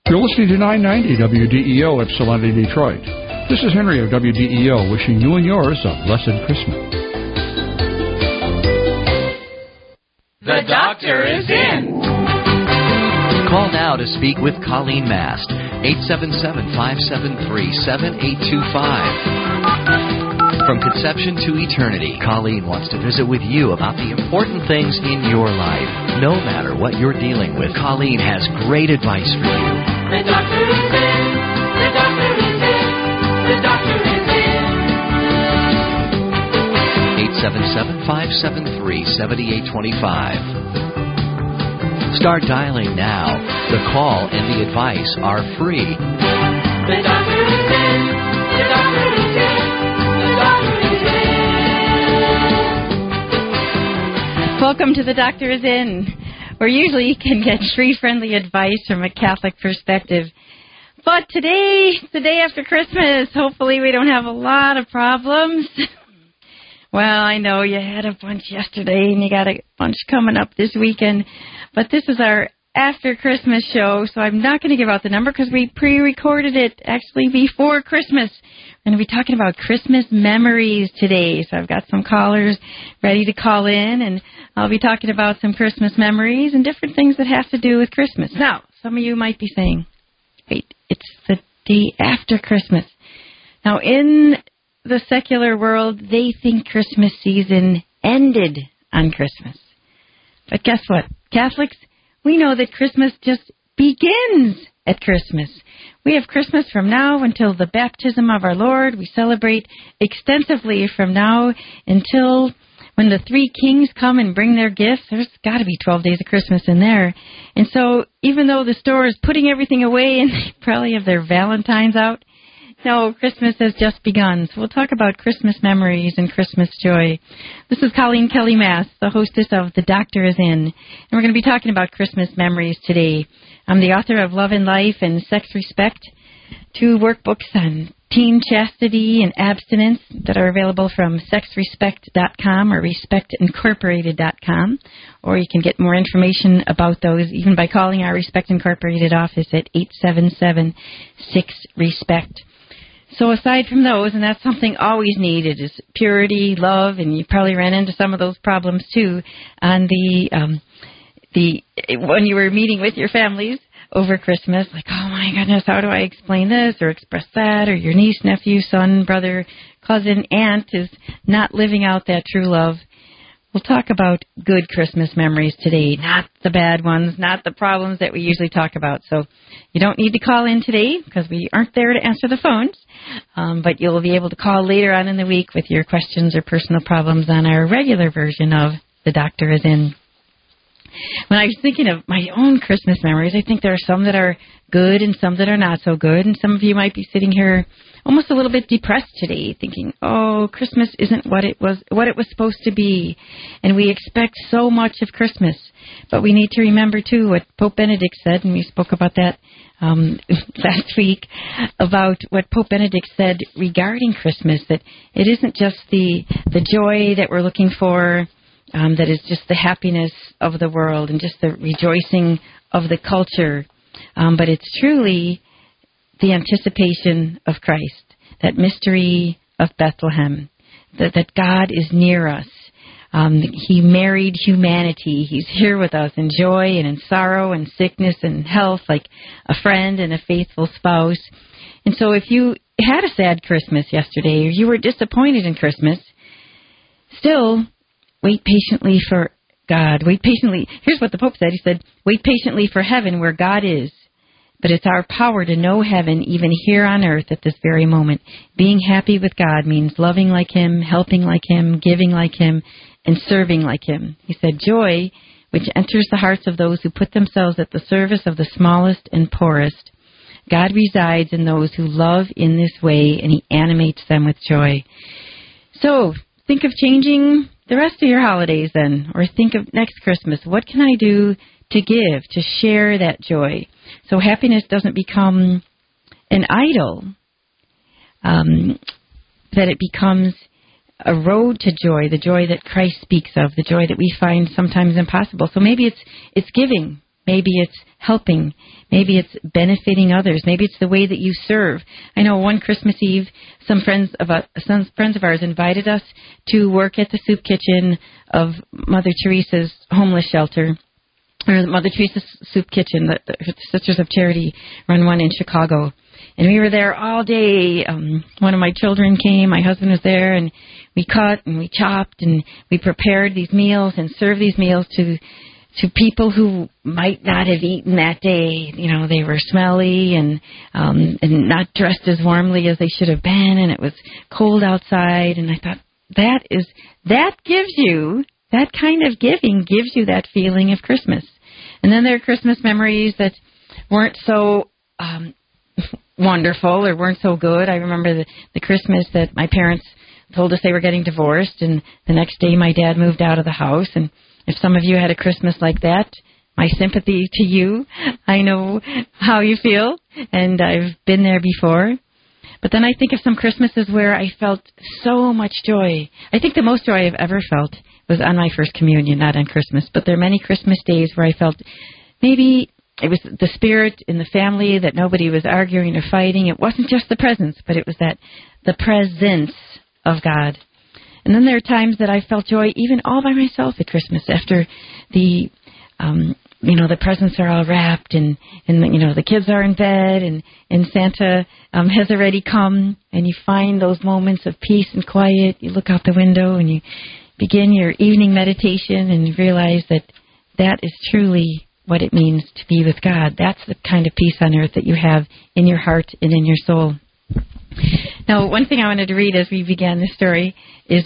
You're listening to 990 WDEO Ypsilanti, Detroit. This is Henry of WDEO wishing you and yours a blessed Christmas. The doctor is in. Call now to speak with Colleen Mast, 877-573-7825. From conception to eternity, Colleen wants to visit with you about the important things in your life. No matter what you're dealing with, Colleen has great advice for you. The doctor is in. The doctor is in. The doctor is in. 877-573-7825. Start dialing now. The call and the advice are free. The doctor is in. The doctor is in. The doctor is in. Welcome to The Doctor is In, where usually you can get free, friendly advice from a Catholic perspective. But today, the day after Christmas, hopefully we don't have a lot of problems. Well, I know you had a bunch yesterday and you got a bunch coming up this weekend, but this is our after Christmas show, so I'm not going to give out the number because we pre-recorded it actually before Christmas. We're going to be talking about Christmas memories today, so I've got some callers ready to call in, and I'll be talking about some Christmas memories and different things that have to do with Christmas. Now, some of you might be saying, wait, it's the day after Christmas. Now, in the secular world, they think Christmas season ended on Christmas. But guess what? Catholics, we know that Christmas just begins at Christmas. We have Christmas from now until the baptism of our Lord. We celebrate extensively from now until when the three kings come and bring their gifts. There's got to be 12 days of Christmas in there. And so even though the store is putting everything away and they probably have their Valentines out, no, Christmas has just begun. So we'll talk about Christmas memories and Christmas joy. This is Colleen Kelly Mast, the hostess of The Doctor is In. And we're going to be talking about Christmas memories today. I'm the author of Love and Life and Sex Respect, 2 workbooks on teen chastity and abstinence that are available from sexrespect.com or respectincorporated.com. Or you can get more information about those even by calling our Respect Incorporated office at 877-6RESPECT. So aside from those, and that's something always needed, is purity, love, and you probably ran into some of those problems too on the when you were meeting with your families over Christmas, like, oh my goodness, how do I explain this or express that? Or your niece, nephew, son, brother, cousin, aunt is not living out that true love. We'll talk about good Christmas memories today, not the bad ones, not the problems that we usually talk about. So you don't need to call in today because we aren't there to answer the phones, but you'll be able to call later on in the week with your questions or personal problems on our regular version of The Doctor is In. When I was thinking of my own Christmas memories, I think there are some that are good and some that are not so good, and some of you might be sitting here almost a little bit depressed today, thinking, oh, Christmas isn't what it was supposed to be, and we expect so much of Christmas. But we need to remember, too, what Pope Benedict said, and we spoke about that last week, about what Pope Benedict said regarding Christmas, that it isn't just the joy that we're looking for, that is just the happiness of the world and just the rejoicing of the culture, but it's truly the anticipation of Christ, that mystery of Bethlehem, that God is near us. He married humanity. He's here with us in joy and in sorrow and sickness and health, like a friend and a faithful spouse. And so if you had a sad Christmas yesterday or you were disappointed in Christmas, still wait patiently for God. Wait patiently. Here's what the Pope said. He said, wait patiently for heaven where God is. But it's our power to know heaven even here on earth at this very moment. Being happy with God means loving like Him, helping like Him, giving like Him, and serving like Him. He said, joy, which enters the hearts of those who put themselves at the service of the smallest and poorest. God resides in those who love in this way, and He animates them with joy. So, think of changing the rest of your holidays then, or think of next Christmas. What can I do to give, to share that joy? So happiness doesn't become an idol, that it becomes a road to joy, the joy that Christ speaks of, the joy that we find sometimes impossible. So maybe it's giving. Maybe it's helping. Maybe it's benefiting others. Maybe it's the way that you serve. I know one Christmas Eve, some friends of ours invited us to work at the soup kitchen of Mother Teresa's homeless shelter, or Mother Teresa's soup kitchen. The Sisters of Charity run one in Chicago. And we were there all day. One of my children came. My husband was there, and we cut and we chopped and we prepared these meals and served these meals to people who might not have eaten that day. You know, they were smelly and not dressed as warmly as they should have been, and it was cold outside. And I thought, that kind of giving gives you that feeling of Christmas. And then there are Christmas memories that weren't so wonderful or weren't so good. I remember the Christmas that my parents told us they were getting divorced, and the next day my dad moved out of the house. And if some of you had a Christmas like that, my sympathy to you. I know how you feel, and I've been there before. But then I think of some Christmases where I felt so much joy. I think the most joy I've ever felt was on my first communion, not on Christmas. But there are many Christmas days where I felt maybe it was the spirit in the family, that nobody was arguing or fighting. It wasn't just the presents, but it was the presence of God. And then there are times that I felt joy even all by myself at Christmas, after the presents are all wrapped and the kids are in bed and Santa has already come, and you find those moments of peace and quiet. You look out the window and you begin your evening meditation and you realize that is truly what it means to be with God. That's the kind of peace on earth that you have in your heart and in your soul. Now, one thing I wanted to read as we began this story is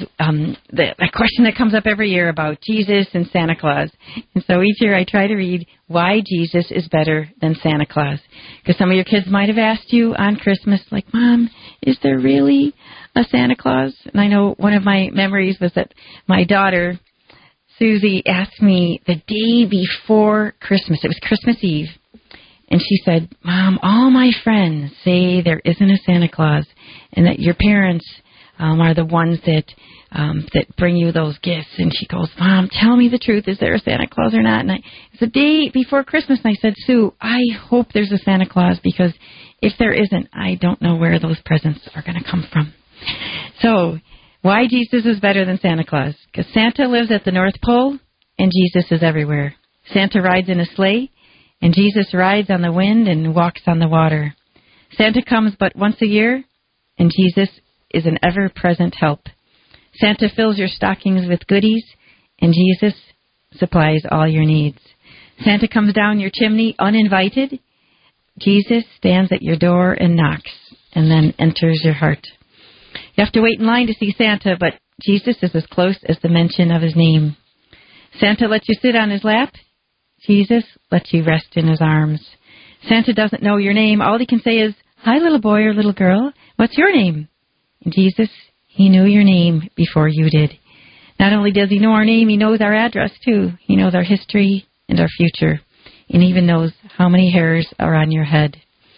a question that comes up every year about Jesus and Santa Claus. And so each year I try to read why Jesus is better than Santa Claus. Because some of your kids might have asked you on Christmas, like, Mom, is there really a Santa Claus? And I know one of my memories was that my daughter, Susie, asked me the day before Christmas. It was Christmas Eve. And she said, Mom, all my friends say there isn't a Santa Claus and that your parents are the ones that bring you those gifts. And she goes, Mom, tell me the truth. Is there a Santa Claus or not? And it's the day before Christmas, and I said, Sue, I hope there's a Santa Claus, because if there isn't, I don't know where those presents are going to come from. So why Jesus is better than Santa Claus? Because Santa lives at the North Pole and Jesus is everywhere. Santa rides in a sleigh, and Jesus rides on the wind and walks on the water. Santa comes but once a year, and Jesus is an ever-present help. Santa fills your stockings with goodies, and Jesus supplies all your needs. Santa comes down your chimney uninvited. Jesus stands at your door and knocks, and then enters your heart. You have to wait in line to see Santa, but Jesus is as close as the mention of his name. Santa lets you sit on his lap. Jesus lets you rest in his arms. Santa doesn't know your name. All he can say is, Hi, little boy or little girl. What's your name? And Jesus, he knew your name before you did. Not only does he know our name, he knows our address, too. He knows our history and our future, and even knows how many hairs are on your head.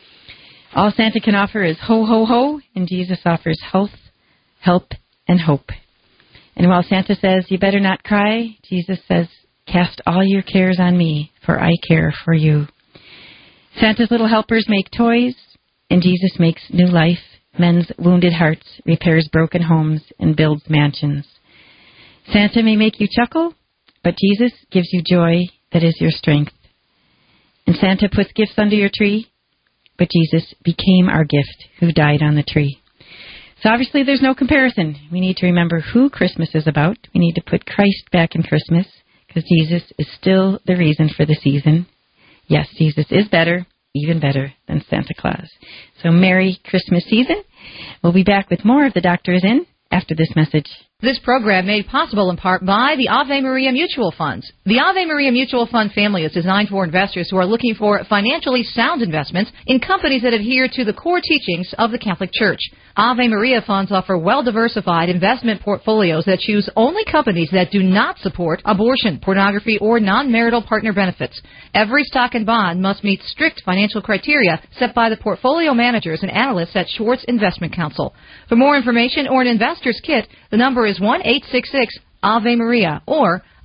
All Santa can offer is ho, ho, ho, and Jesus offers health, help, and hope. And while Santa says, you better not cry, Jesus says, cast all your cares on me, for I care for you. Santa's little helpers make toys, and Jesus makes new life, mends wounded hearts, repairs broken homes, and builds mansions. Santa may make you chuckle, but Jesus gives you joy that is your strength. And Santa puts gifts under your tree, but Jesus became our gift who died on the tree. So obviously there's no comparison. We need to remember who Christmas is about. We need to put Christ back in Christmas, because Jesus is still the reason for the season. Yes, Jesus is better, even better than Santa Claus. So Merry Christmas season. We'll be back with more of The Doctor Is In after this message. This program made possible in part by the Ave Maria Mutual Funds. The Ave Maria Mutual Fund family is designed for investors who are looking for financially sound investments in companies that adhere to the core teachings of the Catholic Church. Ave Maria Funds offer well-diversified investment portfolios that choose only companies that do not support abortion, pornography, or non-marital partner benefits. Every stock and bond must meet strict financial criteria set by the portfolio managers and analysts at Schwartz Investment Counsel. For more information or an investor's kit, the number is 1-866-AVE-MARIA or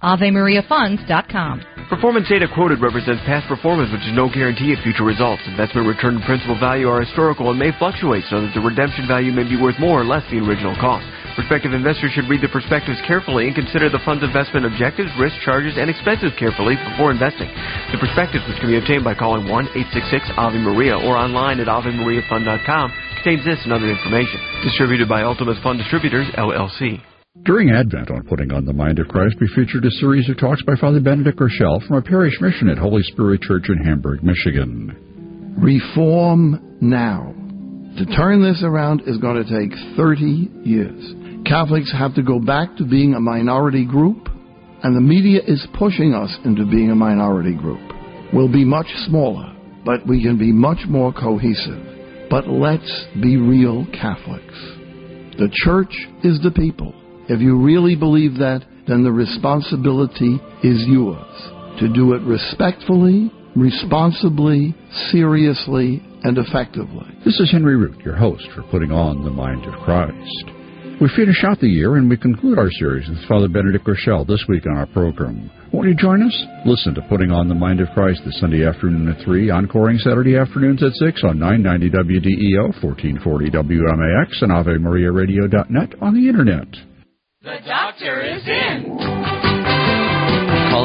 AveMariaFunds.com. Performance data quoted represents past performance, which is no guarantee of future results. Investment return and principal value are historical and may fluctuate, so that the redemption value may be worth more or less the original cost. Prospective investors should read the prospectus carefully and consider the fund's investment objectives, risk, charges, and expenses carefully before investing. The prospectus, which can be obtained by calling 1-866-AVE-MARIA or online at AveMariaFund.com, contains this and other information. Distributed by Ultimus Fund Distributors, LLC. During Advent on Putting on the Mind of Christ, we featured a series of talks by Father Benedict Rochelle from a parish mission at Holy Spirit Church in Hamburg, Michigan. Reform now. To turn this around is going to take 30 years. Catholics have to go back to being a minority group, and the media is pushing us into being a minority group. We'll be much smaller, but we can be much more cohesive. But let's be real Catholics. The church is the people. If you really believe that, then the responsibility is yours to do it respectfully, responsibly, seriously, and effectively. This is Henry Root, your host for Putting on the Mind of Christ. We finish out the year and we conclude our series with Father Benedict Rochelle this week on our program. Won't you join us? Listen to Putting on the Mind of Christ this Sunday afternoon at 3, encoring Saturday afternoons at 6 on 990 WDEO, 1440 WMAX, and AveMariaRadio.net on the Internet. The doctor is in. Call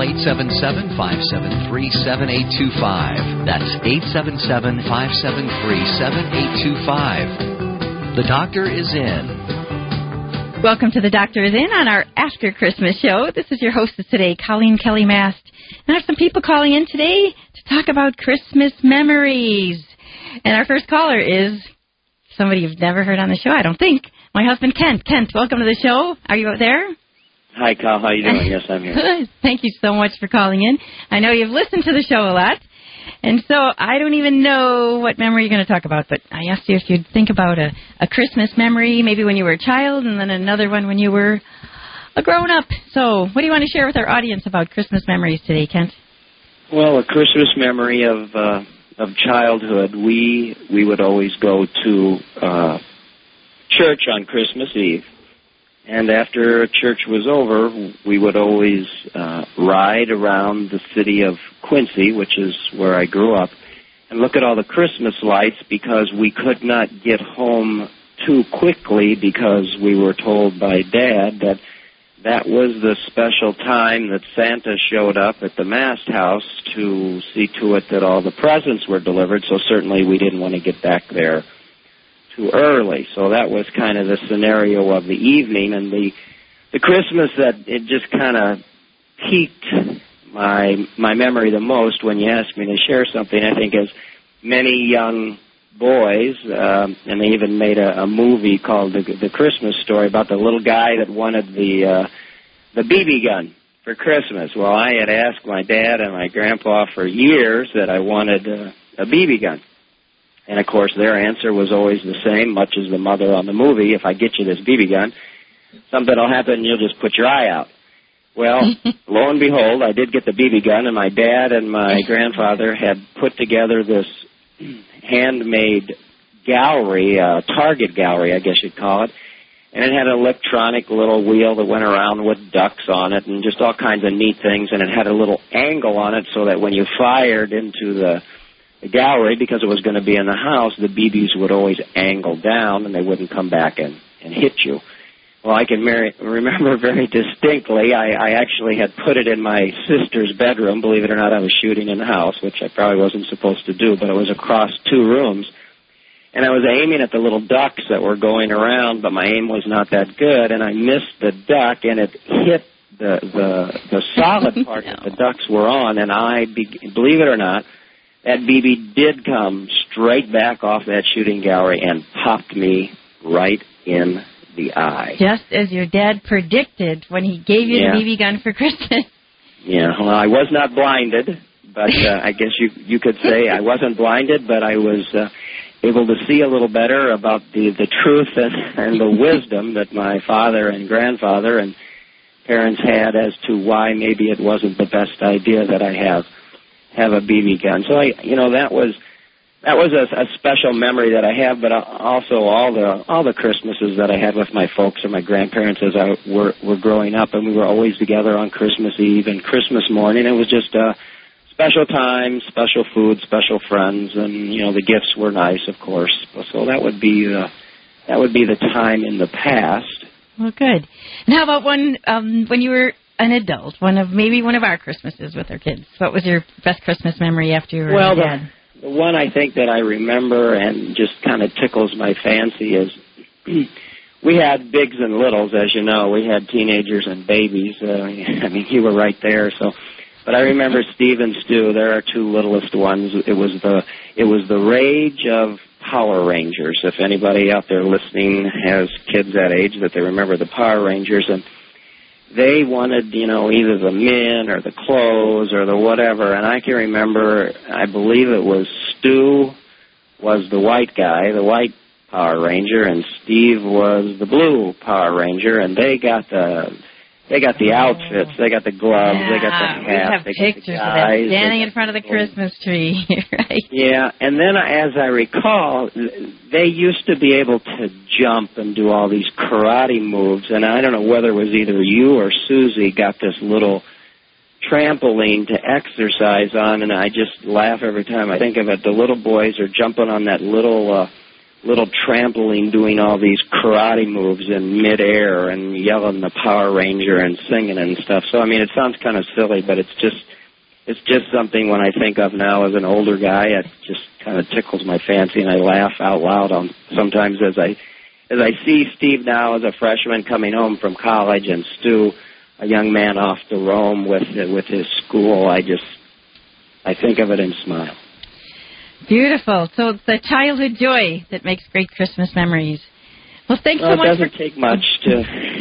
877-573-7825. That's 877-573-7825. The doctor is in. Welcome to The Doctor is In on our After Christmas show. This is your hostess today, Colleen Kelly Mast. And I have some people calling in today to talk about Christmas memories. And our first caller is somebody you've never heard on the show, I don't think. My husband, Kent. Kent, welcome to the show. Are you out there? Hi, Kyle. How are you doing? Yes, I'm here. Good. Thank you so much for calling in. I know you've listened to the show a lot. And so I don't even know what memory you're going to talk about, but I asked you if you'd think about a Christmas memory, maybe when you were a child, and then another one when you were a grown-up. So what do you want to share with our audience about Christmas memories today, Kent? Well, a Christmas memory of childhood, we would always go to church on Christmas Eve. And after church was over, we would always ride around the city of Quincy, which is where I grew up, and look at all the Christmas lights because we could not get home too quickly because we were told by Dad that that was the special time that Santa showed up at the Mast House to see to it that all the presents were delivered, so certainly we didn't want to get back there too early. So that was kind of the scenario of the evening, and the Christmas that it just kind of piqued my memory the most when you asked me to share something, I think, as many young boys, and they even made a movie called the Christmas Story about the little guy that wanted the BB gun for Christmas. Well, I had asked my dad and my grandpa for years that I wanted a BB gun. And, of course, their answer was always the same, much as the mother on the movie: if I get you this BB gun, something will happen and you'll just put your eye out. Well, lo and behold, I did get the BB gun, and my dad and my grandfather had put together this handmade gallery, target gallery, I guess you'd call it, and it had an electronic little wheel that went around with ducks on it and just all kinds of neat things, and it had a little angle on it so that when you fired into the gallery, because it was going to be in the house, the BBs would always angle down and they wouldn't come back and hit you. Well, I can remember very distinctly, I actually had put it in my sister's bedroom. Believe it or not, I was shooting in the house, which I probably wasn't supposed to do, but it was across 2 rooms. And I was aiming at the little ducks that were going around, but my aim was not that good, and I missed the duck, and it hit the solid part that the ducks were on, and believe it or not, that BB did come straight back off that shooting gallery and popped me right in the eye. Just as your dad predicted when he gave you the BB gun for Christmas. Yeah, well, I was not blinded, but I guess you could say I wasn't blinded, but I was able to see a little better about the truth and the wisdom that my father and grandfather and parents had as to why maybe it wasn't the best idea that I have a BB gun. So that that was a special memory that I have, but also all the Christmases that I had with my folks or my grandparents as I were growing up, and we were always together on Christmas Eve and Christmas morning. It was just a special time, special food, special friends, and the gifts were nice, of course. So that would be the time in the past. Well, good. And how about when you were an adult, one of our Christmases with our kids? What was your best Christmas memory after you were a dad? The one I think that I remember and just kind of tickles my fancy is we had bigs and littles, as you know. We had teenagers and babies. You were right there. So, but I remember Steve and Stu. They're our two littlest ones. It was the rage of Power Rangers. If anybody out there listening has kids that age, that they remember the Power Rangers, and they wanted, either the men or the clothes or the whatever. And I can remember, I believe it was Stu was the white guy, the white Power Ranger, and Steve was the blue Power Ranger, and they got the outfits, they got the gloves, they got the hats. We have pictures of them standing in front of the Christmas tree, right? Yeah, and then as I recall, they used to be able to jump and do all these karate moves, and I don't know whether it was either you or Susie got this little trampoline to exercise on, and I just laugh every time I think of it. The little boys are jumping on that little trampoline doing all these karate moves in midair and yelling the Power Ranger and singing and stuff. So, it sounds kind of silly, but it's just something when I think of now as an older guy, it just kind of tickles my fancy, and I laugh out loud sometimes as I see Steve now as a freshman coming home from college and Stu, a young man off to Rome with his school. I think of it and smile. Beautiful. So it's the childhood joy that makes great Christmas memories. Well, thanks so much. It doesn't take much to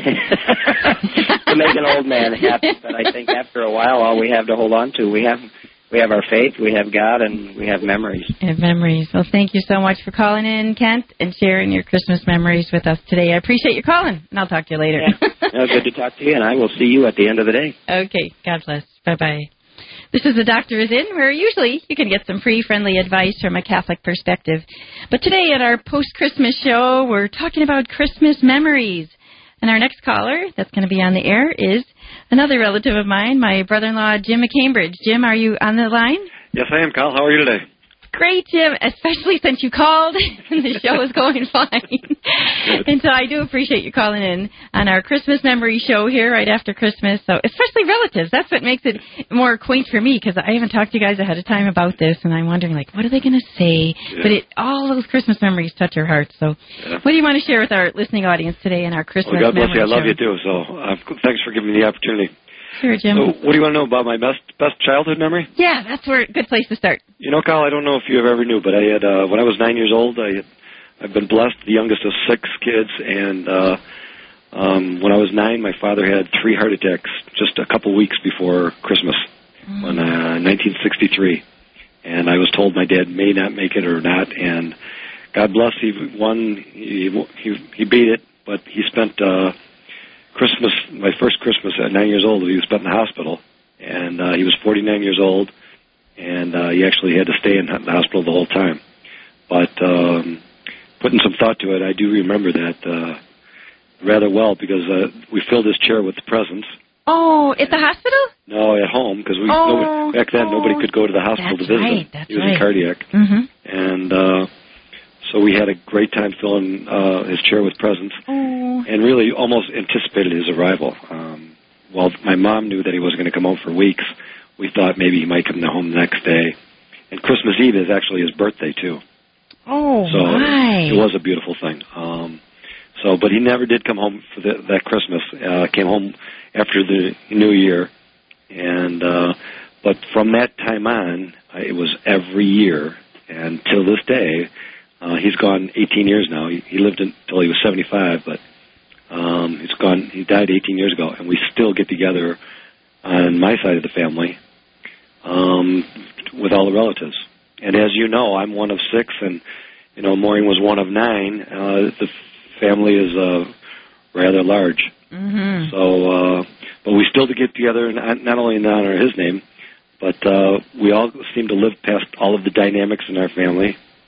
make an old man happy, but I think after a while, all we have to hold on to, we have our faith, we have God, and we have memories. And memories. Well, thank you so much for calling in, Kent, and sharing your Christmas memories with us today. I appreciate you calling, and I'll talk to you later. Yeah. Good to talk to you, and I will see you at the end of the day. Okay. God bless. Bye-bye. This is The Doctor Is In, where usually you can get some free, friendly advice from a Catholic perspective. But today at our post-Christmas show, we're talking about Christmas memories. And our next caller that's going to be on the air is another relative of mine, my brother-in-law, Jim McCambridge. Jim, are you on the line? Yes, I am, Kyle. How are you today? Great, Jim, especially since you called and the show is going fine. And so I do appreciate you calling in on our Christmas memory show here right after Christmas. So especially relatives. That's what makes it more quaint for me, because I haven't talked to you guys ahead of time about this, and I'm wondering, what are they going to say? Yeah. But all those Christmas memories touch our hearts. So what do you want to share with our listening audience today in our Christmas memory show? God bless you. I love you, too. So thanks for giving me the opportunity. Sure, Jim. So what do you want to know about my best childhood memory? Yeah, that's a good place to start. Kyle, I don't know if you ever knew, but I had when I was 9 years old, I've been blessed, the youngest of 6 kids, and when I was 9, my father had 3 heart attacks just a couple weeks before Christmas, in 1963, and I was told my dad may not make it or not, and God bless, he won, he beat it, but he spent Christmas, my first Christmas at 9 years old, he was spent in the hospital, and he was 49 years old, and he actually had to stay in the hospital the whole time. But putting some thought to it, I do remember that rather well, because we filled his chair with presents. Oh, at the hospital? No, at home, because back then nobody could go to the hospital to visit him. He was in cardiac. Mm-hmm. And so we had a great time filling his chair with presents, and really almost anticipated his arrival. While my mom knew that he wasn't going to come home for weeks, we thought maybe he might come home the next day. And Christmas Eve is actually his birthday, too. Oh, so it was a beautiful thing. But he never did come home for that Christmas. Came home after the New Year. And but from that time on, it was every year. And till this day, he's gone 18 years now. He lived until he was 75, but he's gone. He died 18 years ago, and we still get together on my side of the family with all the relatives. And as you know, I'm one of 6, and Maureen was one of 9. The family is rather large. Mm-hmm. So, but we still get together, not only in honor of his name, but we all seem to live past all of the dynamics in our family.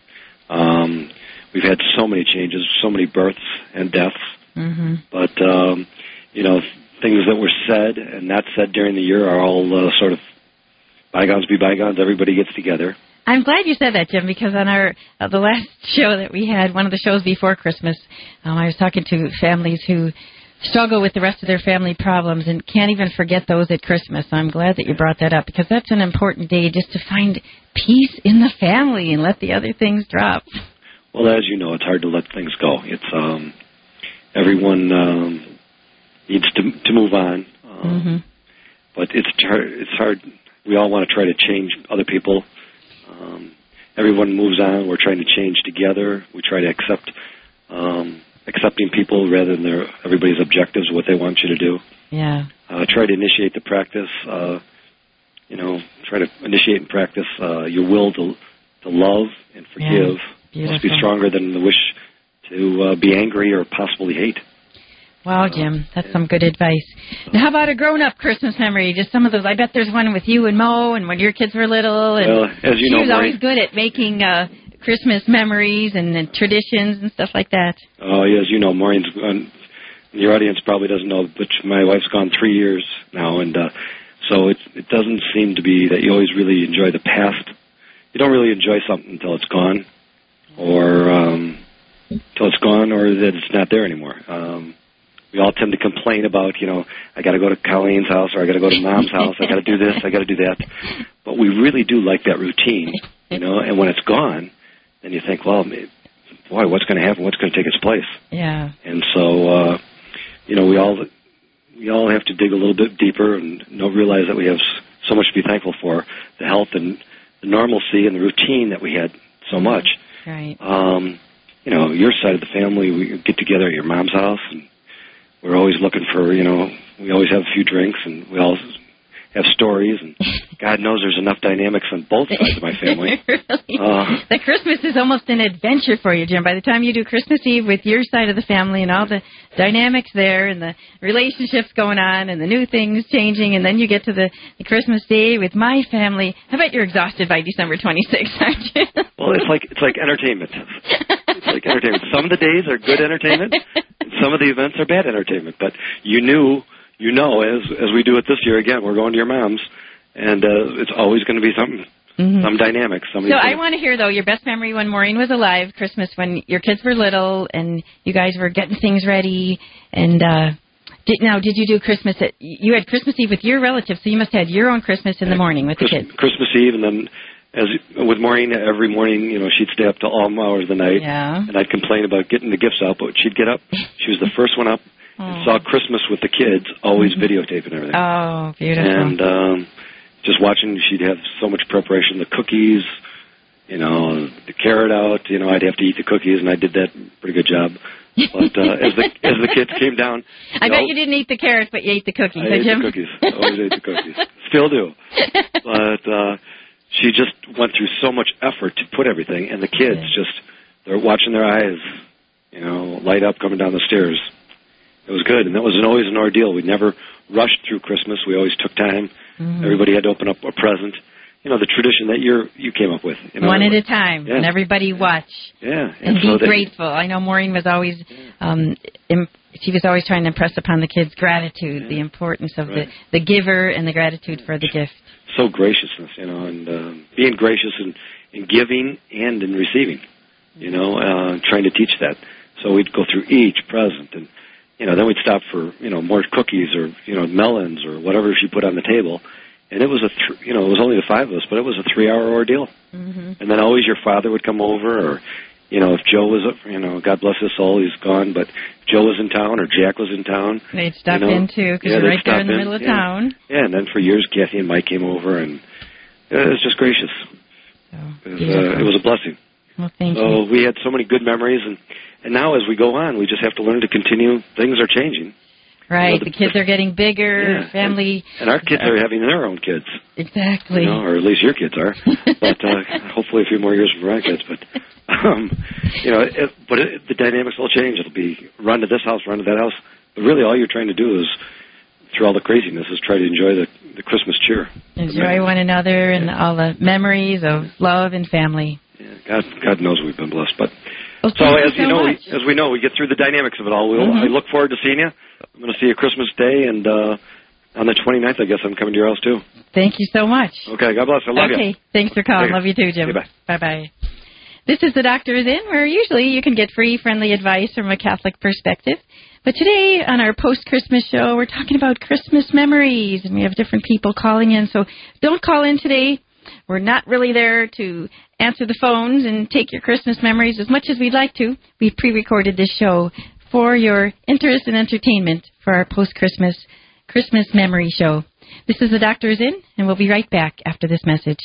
We've had so many changes, so many births and deaths. Mm-hmm. But, things that were said and not said during the year are all sort of bygones be bygones. Everybody gets together. I'm glad you said that, Jim, because on our the last show that we had, one of the shows before Christmas, I was talking to families who struggle with the rest of their family problems and can't even forget those at Christmas. So I'm glad that you brought that up, because that's an important day just to find peace in the family and let the other things drop. Well, as you know, it's hard to let things go. It's everyone needs to move on, but it's hard. We all want to try to change other people. Everyone moves on. We're trying to change together. We try to accepting people rather than everybody's objectives, what they want you to do. Yeah. Try to initiate the practice. Try to initiate and practice your will to love and forgive. Yeah. Must be stronger than the wish to be angry or possibly hate. Wow, Jim, that's some good advice. Now, how about a grown-up Christmas memory? Just some of those. I bet there's one with you and Mo, and when your kids were little. And well, as you know, she was always good at making Christmas memories and traditions and stuff like that. Oh, yeah, as you know, Maureen's your audience probably doesn't know, but my wife's gone 3 years now, and so it doesn't seem to be that you always really enjoy the past. You don't really enjoy something until it's gone, or that it's not there anymore. We all tend to complain about, I got to go to Colleen's house, or I got to go to Mom's house, I got to do this, I got to do that. But we really do like that routine, and when it's gone, then you think, well, boy, what's going to happen? What's going to take its place? Yeah. And so, we all have to dig a little bit deeper and realize that we have so much to be thankful for, the health and the normalcy and the routine that we had so much. Right. Your side of the family, we get together at your mom's house, and we're always looking for, we always have a few drinks, and we all have stories, and God knows there's enough dynamics on both sides of my family. Really? The Christmas is almost an adventure for you, Jim. By the time you do Christmas Eve with your side of the family and all the dynamics there and the relationships going on and the new things changing, and then you get to the Christmas Day with my family, I bet you're exhausted by December 26th, aren't you? Well, it's like entertainment. It's like entertainment. Some of the days are good entertainment, and some of the events are bad entertainment. But as we do it this year again, we're going to your mom's, and it's always going to be something, some dynamics. So I want to hear, though, your best memory when Maureen was alive, Christmas, when your kids were little and you guys were getting things ready. And did you do Christmas? You had Christmas Eve with your relatives, so you must have had your own Christmas in the morning with the kids. Christmas Eve, and then with Maureen, every morning, she'd stay up till all hours of the night, and I'd complain about getting the gifts out, but she'd get up. She was the first one up and saw Christmas with the kids, always videotaping everything. Oh, beautiful. And just watching, she'd have so much preparation, the cookies, the carrot out, I'd have to eat the cookies, and I did that pretty good job. But as the kids came down... I bet you didn't eat the carrots, but you ate the cookies. I ate the cookies. Always ate the cookies. Still do. But... she just went through so much effort to put everything, and the kids they're watching their eyes, light up coming down the stairs. It was good, and that was always an ordeal. We never rushed through Christmas. We always took time. Everybody had to open up a present. The tradition that you came up with. One at a time, and everybody watch. Yeah. And be grateful. I know Maureen was always, she was always trying to impress upon the kids gratitude, the importance of the giver and the gratitude for the gift. So graciousness, and being gracious in giving and in receiving, trying to teach that. So we'd go through each present, and then we'd stop for more cookies or melons or whatever she put on the table, and it was it was only the five of us, but it was a 3-hour ordeal. And then always your father would come over, or if Joe was God bless his soul, he's gone, but Joe was in town or Jack was in town. They'd stop in, too, because you're right there in the middle of town. Yeah, and then for years, Kathy and Mike came over, and it was just gracious. It was a blessing. Well, thank you. So we had so many good memories, and now as we go on, we just have to learn to continue. Things are changing. Right, the kids are getting bigger, family... And our kids are having their own kids. Exactly. Or at least your kids are. But hopefully a few more years for my kids, but... the dynamics will change. It'll be run to this house, run to that house. But really all you're trying to do is, through all the craziness, is try to enjoy the Christmas cheer. Enjoy one another and all the memories of love and family. Yeah, God knows we've been blessed. But well, so as you know, as we know, we get through the dynamics of it all. I look forward to seeing you. I'm going to see you Christmas Day, and on the 29th, I guess I'm coming to your house too. Thank you so much. Okay, God bless. I love you. Okay, thanks for calling. Love you too, Jim. Okay, bye. Bye-bye. This is The Doctor Is In, where usually you can get free, friendly advice from a Catholic perspective. But today, on our post-Christmas show, we're talking about Christmas memories, and we have different people calling in. So don't call in today. We're not really there to answer the phones and take your Christmas memories as much as we'd like to. We've pre-recorded this show for your interest and entertainment for our post-Christmas Christmas memory show. This is The Doctor Is In, and we'll be right back after this message.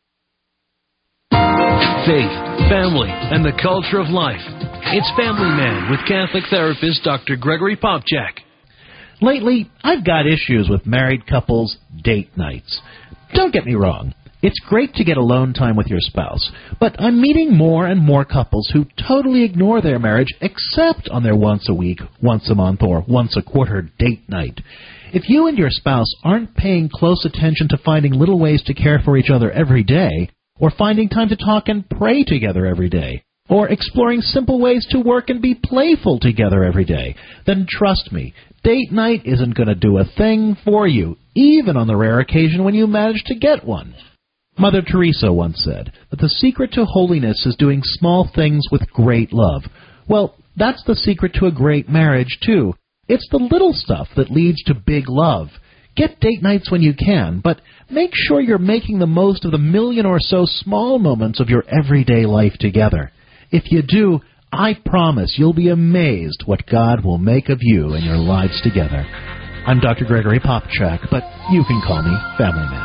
Faith, family, and the culture of life. It's Family Man with Catholic therapist Dr. Gregory Popchak. Lately, I've got issues with married couples' date nights. Don't get me wrong. It's great to get alone time with your spouse, but I'm meeting more and more couples who totally ignore their marriage except on their once a week, once a month, or once a quarter date night. If you and your spouse aren't paying close attention to finding little ways to care for each other every day, or finding time to talk and pray together every day, or exploring simple ways to work and be playful together every day, then trust me, date night isn't going to do a thing for you, even on the rare occasion when you manage to get one. Mother Teresa once said that the secret to holiness is doing small things with great love. Well, that's the secret to a great marriage, too. It's the little stuff that leads to big love. Get date nights when you can, but make sure you're making the most of the million or so small moments of your everyday life together. If you do, I promise you'll be amazed what God will make of you and your lives together. I'm Dr. Gregory Popchak, but you can call me Family Man.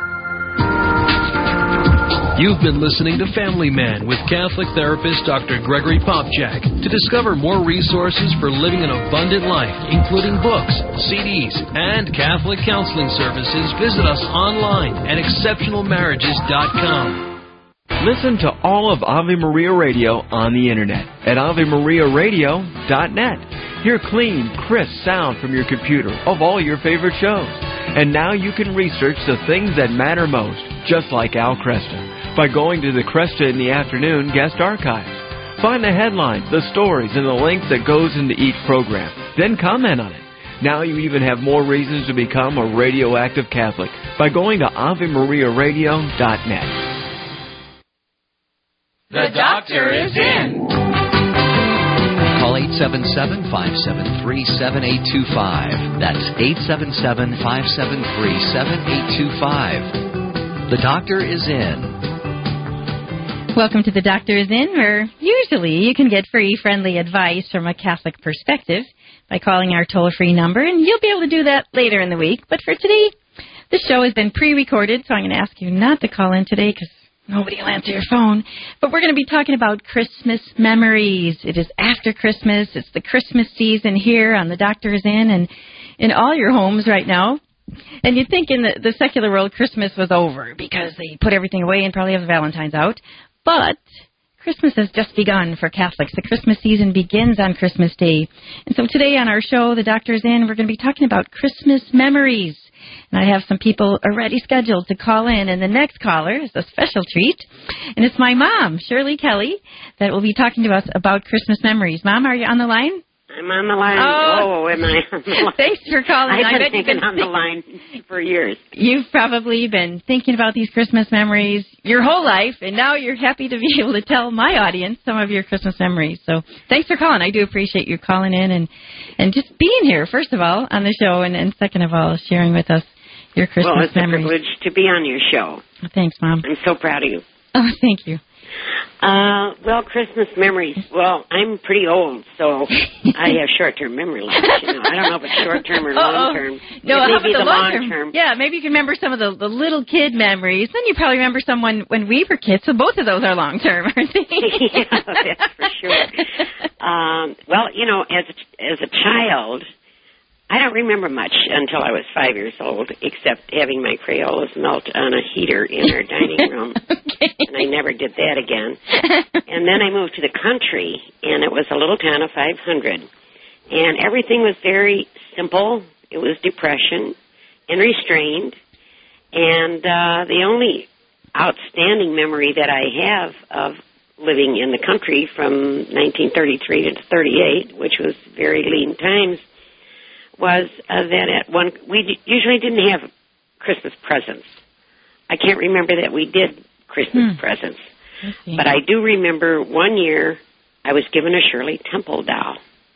You've been listening to Family Man with Catholic therapist Dr. Gregory Popchak. To discover more resources for living an abundant life, including books, CDs, and Catholic counseling services, visit us online at exceptionalmarriages.com. Listen to all of Ave Maria Radio on the Internet at AveMariaRadio.net. Hear clean, crisp sound from your computer of all your favorite shows. And now you can research the things that matter most, just like Al Kresta, by going to the Kresta in the Afternoon guest archives. Find the headlines, the stories, and the link that goes into each program. Then comment on it. Now you even have more reasons to become a radioactive Catholic by going to AveMariaRadio.net. The Doctor is in. Call 877-573-7825. That's 877-573-7825. The Doctor is in. Welcome to The Doctor Is In, where usually you can get free, friendly advice from a Catholic perspective by calling our toll-free number, and you'll be able to do that later in the week. But for today, the show has been pre-recorded, so I'm going to ask you not to call in today because nobody will answer your phone. But we're going to be talking about Christmas memories. It is after Christmas. It's the Christmas season here on The Doctor Is In and in all your homes right now. And you'd think in the secular world Christmas was over because they put everything away and probably have the Valentines out. But Christmas has just begun for Catholics. The Christmas season begins on Christmas Day. And so today on our show, The Doctor Is In, we're going to be talking about Christmas memories. And I have some people already scheduled to call in. And the next caller is a special treat. And it's my mom, Shirley Kelly, that will be talking to us about Christmas memories. Mom, are you on the line? I'm on the line. Oh, am I on the line? Thanks for calling. I've been thinking on the line for years. You've probably been thinking about these Christmas memories your whole life, and now you're happy to be able to tell my audience some of your Christmas memories. So thanks for calling. I do appreciate you calling in and just being here, first of all, on the show, and second of all, sharing with us your Christmas memories. Well, it's a privilege to be on your show. Well, thanks, Mom. I'm so proud of you. Oh, thank you. Well, Christmas memories. Well, I'm pretty old, so I have short-term memory loss. You know, I don't know if it's short-term or long-term. No, how about the long-term? Yeah, maybe you can remember some of the little kid memories. Then you probably remember some when we were kids, so both of those are long-term, aren't they? Yeah, that's for sure. Well, you know, as a child, I don't remember much until I was 5 years old, except having my Crayolas melt on a heater in our dining room. Okay. And I never did that again. And then I moved to the country, and it was a little town of 500. And everything was very simple. It was depression and restrained. And the only outstanding memory that I have of living in the country from 1933 to 38, which was very lean times, was that we usually didn't have Christmas presents. I can't remember that we did Christmas presents. But I do remember one year I was given a Shirley Temple doll.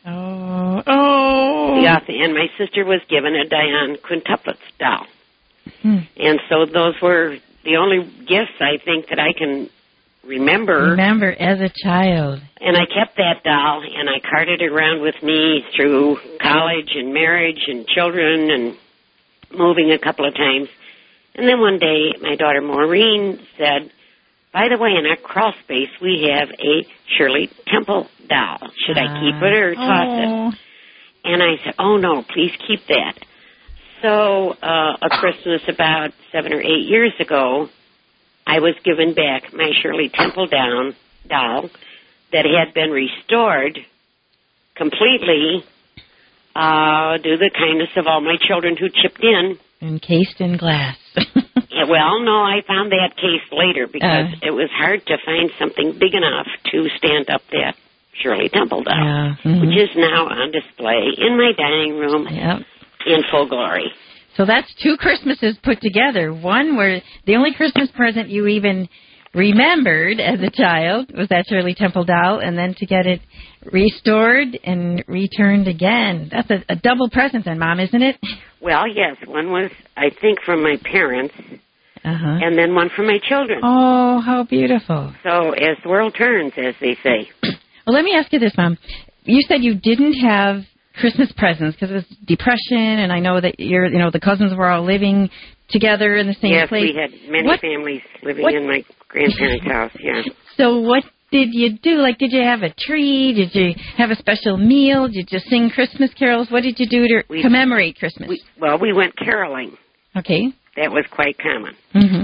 Oh. Yeah, and my sister was given a Diane Quintuplets doll. And so those were the only gifts I think that I can remember as a child. And I kept that doll, and I carted it around with me through college and marriage and children and moving a couple of times. And then one day, my daughter Maureen said, by the way, in our crawl space, we have a Shirley Temple doll. Should I keep it or toss it? And I said, oh, no, please keep that. So a Christmas about 7 or 8 years ago, I was given back my Shirley Temple doll that had been restored completely due to the kindness of all my children who chipped in. Encased in glass. Yeah, well, no, I found that case later because it was hard to find something big enough to stand up that Shirley Temple doll, which is now on display in my dining room in full glory. So that's 2 Christmases put together. One where the only Christmas present you even remembered as a child was that Shirley Temple doll, and then to get it restored and returned again. That's a double present then, Mom, isn't it? Well, yes. One was, I think, from my parents, and then one from my children. Oh, how beautiful. So as the world turns, as they say. Well, let me ask you this, Mom. You said you didn't have Christmas presents because it was Depression, and I know that the cousins were all living together in the same place. Yes, we had many families living in my grandparents' house, So what did you do? Like, did you have a tree? Did you have a special meal? Did you sing Christmas carols? What did you do to commemorate Christmas? We went caroling. Okay. That was quite common.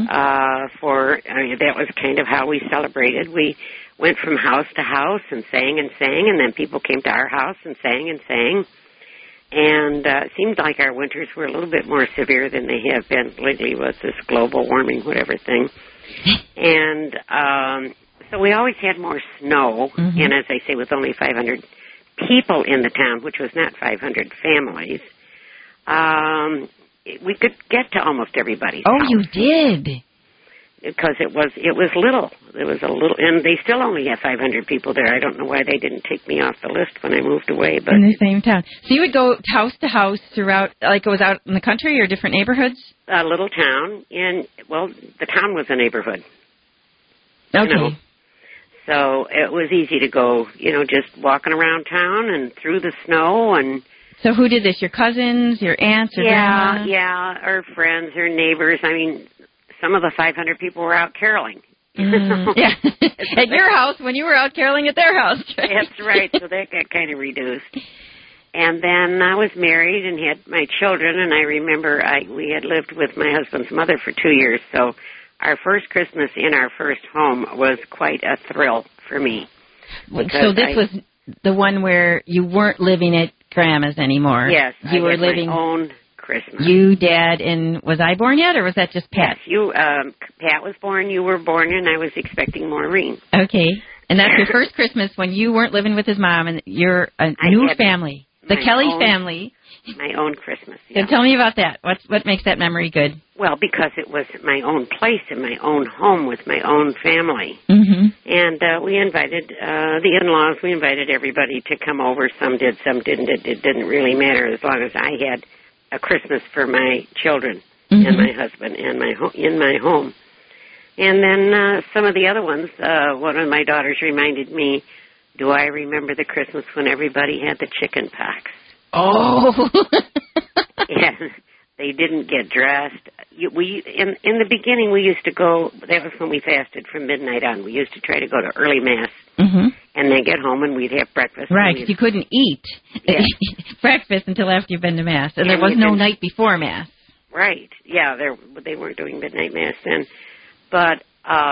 That was kind of how we celebrated. We went from house to house and sang, and then people came to our house and sang. And it seemed like our winters were a little bit more severe than they have been lately with this global warming, whatever thing. And so we always had more snow, and as I say, with only 500 people in the town, which was not 500 families, we could get to almost everybody's house. You did? Because it was little. It was a little, and they still only have 500 people there. I don't know why they didn't take me off the list when I moved away. But in the same town. So you would go house to house throughout, like it was out in the country or different neighborhoods? A little town, the town was a neighborhood. Okay. So it was easy to go, just walking around town and through the snow and. So who did this? Your cousins, your aunts, or grandma? Yeah, or friends or neighbors. I mean, some of the 500 people were out caroling. Yeah, at your house when you were out caroling at their house. Right? That's right. So that got kind of reduced. And then I was married and had my children, and I remember we had lived with my husband's mother for 2 years. So our first Christmas in our first home was quite a thrill for me. So this was the one where you weren't living at Grandma's anymore. Yes, you were living my own Christmas. You, Dad, and was I born yet, or was that just Pat? Yes, Pat was born, you were born, and I was expecting Maureen. Okay, and that's your first Christmas when you weren't living with his mom, and you're a new family, the Kelly family. My own Christmas. So tell me about that. What makes that memory good? Well, because it was my own place in my own home with my own family. And we invited the in-laws. We invited everybody to come over. Some did, some didn't. It didn't really matter as long as I had a Christmas for my children and my husband and in my home. And then some of the other ones, one of my daughters reminded me, do I remember the Christmas when everybody had the chicken pox? Oh. Yeah, they didn't get dressed. In the beginning, we used to go, that was when we fasted from midnight on. We used to try to go to early Mass and then get home and we'd have breakfast. Right, because you couldn't eat breakfast until after you've been to Mass. And there was no night before Mass. Right, yeah, they weren't doing midnight Mass then. But,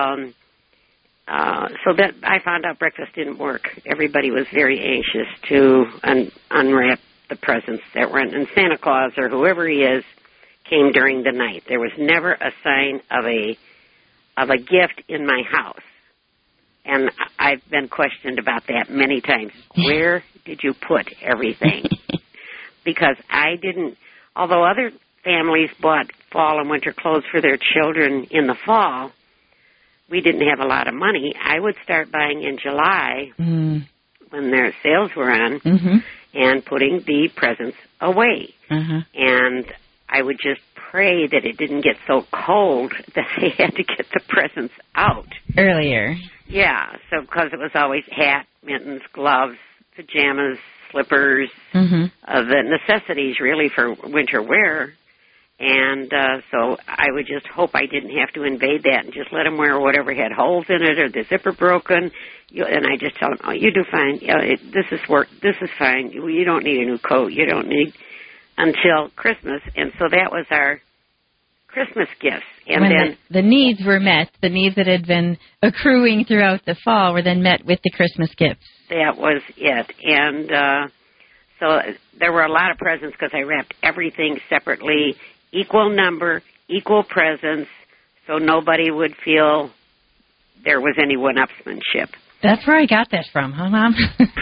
so that I found out breakfast didn't work. Everybody was very anxious to unwrap the presents that were in, and Santa Claus or whoever he is came during the night. There was never a sign of a gift in my house. And I I've been questioned about that many times. Where did you put everything? Because I didn't, although other families bought fall and winter clothes for their children in the fall, we didn't have a lot of money. I would start buying in July when their sales were on and putting the presents away. And I would just pray that it didn't get so cold that I had to get the presents out. Earlier. Yeah, so because it was always hat, mittens, gloves, pajamas, slippers, the necessities really for winter wear. And so I would just hope I didn't have to invade that and just let them wear whatever had holes in it or the zipper broken. And I just tell them, oh, you do fine. This is fine. You don't need a new coat. You don't need until Christmas. And so that was our Christmas gifts. And when then the needs were met, the needs that had been accruing throughout the fall were then met with the Christmas gifts. That was it. And so there were a lot of presents because I wrapped everything separately, equal number, equal presents, so nobody would feel there was any one-upsmanship. That's where I got that from, huh, Mom?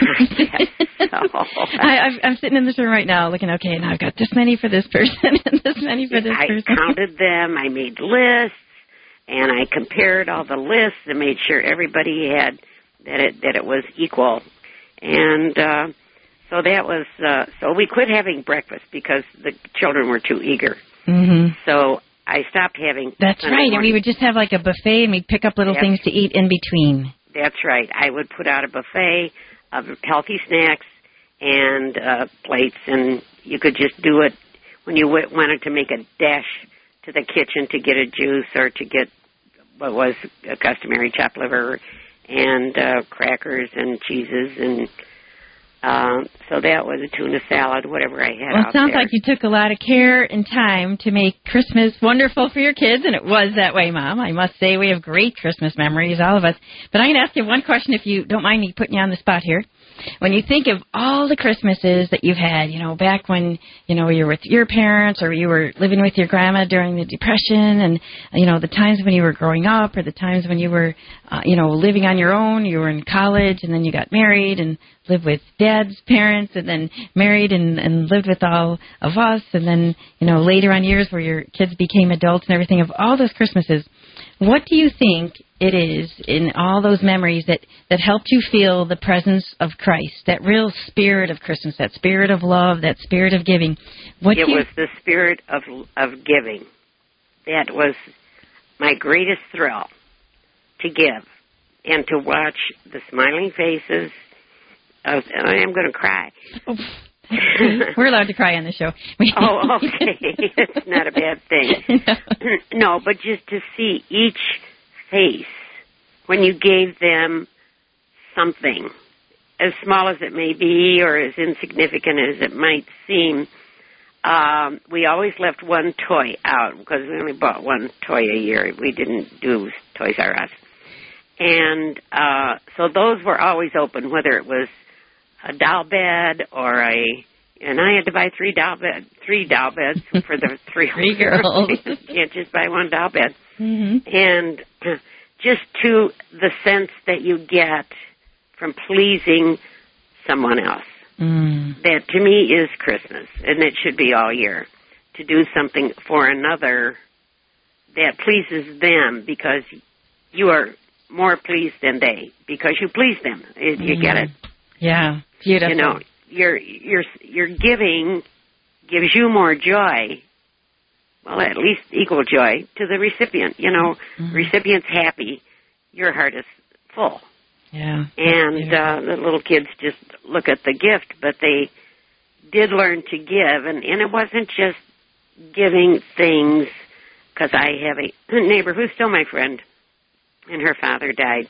I'm sitting in this room right now looking, okay, now I've got this many for this person and this many for this person. I counted them. I made lists, and I compared all the lists and made sure everybody had that it was equal. And so that was so we quit having breakfast because the children were too eager. So I stopped having. That's right, and we would just have like a buffet, and we'd pick up little things to eat in between. That's right. I would put out a buffet of healthy snacks and plates, and you could just do it when you wanted to make a dash to the kitchen to get a juice or to get what was a customary chopped liver and crackers and cheeses and so that was a tuna salad, whatever I had out there. Well, it sounds like you took a lot of care and time to make Christmas wonderful for your kids, and it was that way, Mom. I must say we have great Christmas memories, all of us. But I'm going to ask you one question, if you don't mind me putting you on the spot here. When you think of all the Christmases that you've had, back when, you were with your parents or you were living with your grandma during the Depression and, the times when you were growing up or the times when you were, living on your own, you were in college and then you got married and lived with Dad's parents and then married and lived with all of us and then, later on years where your kids became adults and everything, of all those Christmases, what do you think it is in all those memories that helped you feel the presence of Christ, that real spirit of Christmas, that spirit of love, that spirit of giving? It was the spirit of giving. That was my greatest thrill, to give and to watch the smiling faces. I am going to cry. We're allowed to cry on the show. Oh, okay. It's not a bad thing. No, but just to see each face when you gave them something, as small as it may be or as insignificant as it might seem. We always left one toy out because we only bought one toy a year. We didn't do Toys R Us. And so those were always open, whether it was a doll bed or and I had to buy three doll beds for the three girls. You can't just buy one doll bed. And just to the sense that you get from pleasing someone else. That to me is Christmas, and it should be all year, to do something for another that pleases them because you are more pleased than they, because you please them. You get it? Yeah, beautiful. Your giving gives you more joy, well, at least equal joy, to the recipient. Recipient's happy, your heart is full. Yeah. And the little kids just look at the gift, but they did learn to give, and it wasn't just giving things, because I have a neighbor who's still my friend, and her father died.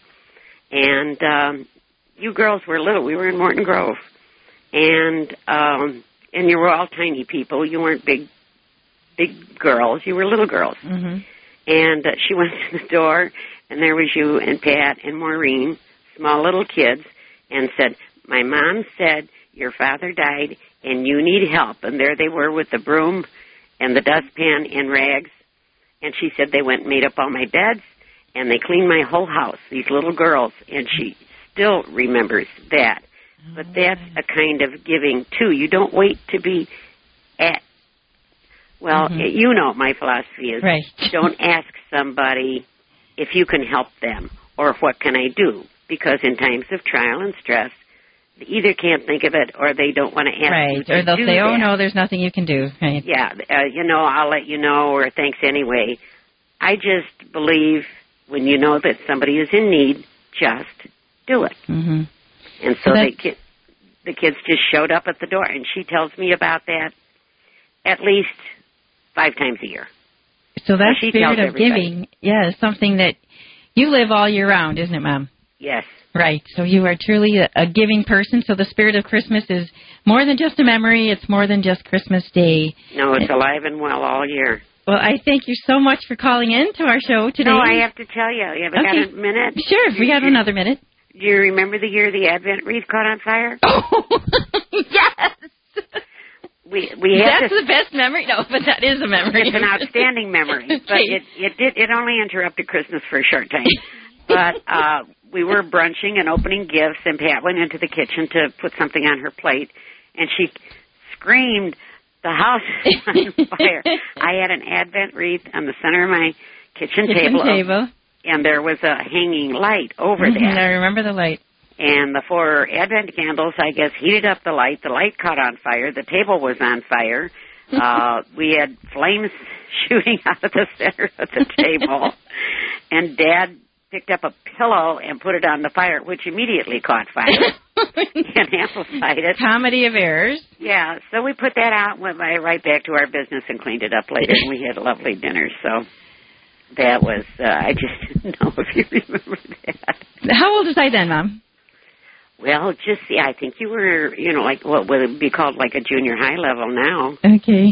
And you girls were little. We were in Morton Grove. And you were all tiny people. You weren't big girls. You were little girls. And she went to the door, and there was you and Pat and Maureen, small little kids, and said, my mom said your father died and you need help. And there they were with the broom and the dustpan and rags. And she said they went and made up all my beds, and they cleaned my whole house, these little girls. And she still remembers that. But that's a kind of giving, too. You don't wait to be at, well, you know my philosophy is don't ask somebody if you can help them or what can I do. Because in times of trial and stress, they either can't think of it or they don't want to ask you to or they'll do say, oh, that. no, there's nothing you can do. Right. Yeah, I'll let you know, or thanks anyway. I just believe when you know that somebody is in need, just do it. Mm-hmm. And so the kids just showed up at the door, and she tells me about that at least 5 times a year. So that she spirit tells of everybody. giving, is something that you live all year round, isn't it, Mom? Yes. Right. So you are truly a giving person. So the spirit of Christmas is more than just a memory. It's more than just Christmas Day. No, it's alive and well all year. Well, I thank you so much for calling in to our show today. No, I have to tell you. You have got a minute? Sure, we got another minute. Do you remember the year the Advent wreath caught on fire? Oh, yes. We had That's the best memory? No, but that is a memory. It's an outstanding memory. But it only interrupted Christmas for a short time. But we were brunching and opening gifts, and Pat went into the kitchen to put something on her plate, and she screamed, "The house is on fire." I had an Advent wreath on the center of my kitchen table. And there was a hanging light over that. I remember the light. And the 4 Advent candles, I guess, heated up the light. The light caught on fire. The table was on fire. We had flames shooting out of the center of the table. And Dad picked up a pillow and put it on the fire, which immediately caught fire and amplified it. Comedy of errors. Yeah, so we put that out and went right back to our business and cleaned it up later, and we had a lovely dinner. So that was, I just didn't know if you remember that. How old was I then, Mom? Well, I think you were, like what would be called like a junior high level now. Okay.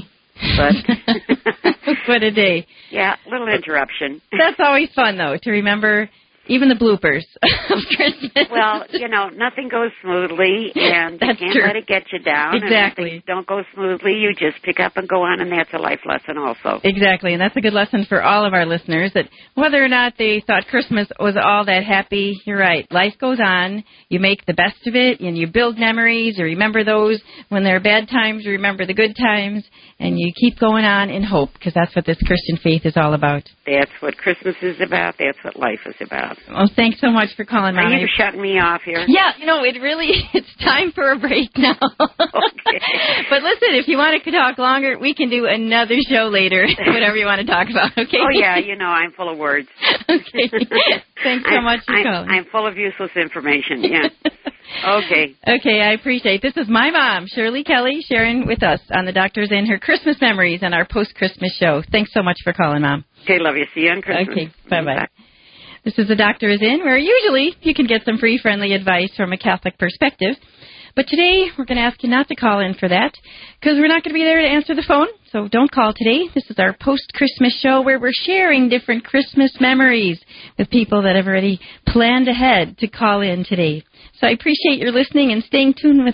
But what a day. Yeah, little interruption. That's always fun, though, to remember even the bloopers of Christmas. Well, nothing goes smoothly, and you can't let it get you down. Exactly. And if things don't go smoothly, you just pick up and go on, and that's a life lesson also. Exactly, and that's a good lesson for all of our listeners, that whether or not they thought Christmas was all that happy, you're right. Life goes on. You make the best of it, and you build memories. You remember those. When there are bad times, you remember the good times, and you keep going on in hope, because that's what this Christian faith is all about. That's what Christmas is about. That's what life is about. Well, thanks so much for calling, Mom. Are you shutting me off here? Yeah, it's time for a break now. Okay. But listen, if you want to talk longer, we can do another show later, whatever you want to talk about, okay? Oh, yeah, I'm full of words. Okay. Thanks so much for calling. I'm full of useless information, yeah. Okay. Okay, I appreciate it. This is my mom, Shirley Kelly, sharing with us on the Doctor's In her Christmas memories and our post-Christmas show. Thanks so much for calling, Mom. Okay, love you. See you on Christmas. Okay, bye-bye. This is The Doctor Is In, where usually you can get some free, friendly advice from a Catholic perspective. But today, we're going to ask you not to call in for that, because we're not going to be there to answer the phone, so don't call today. This is our post-Christmas show where we're sharing different Christmas memories with people that have already planned ahead to call in today. So I appreciate your listening and staying tuned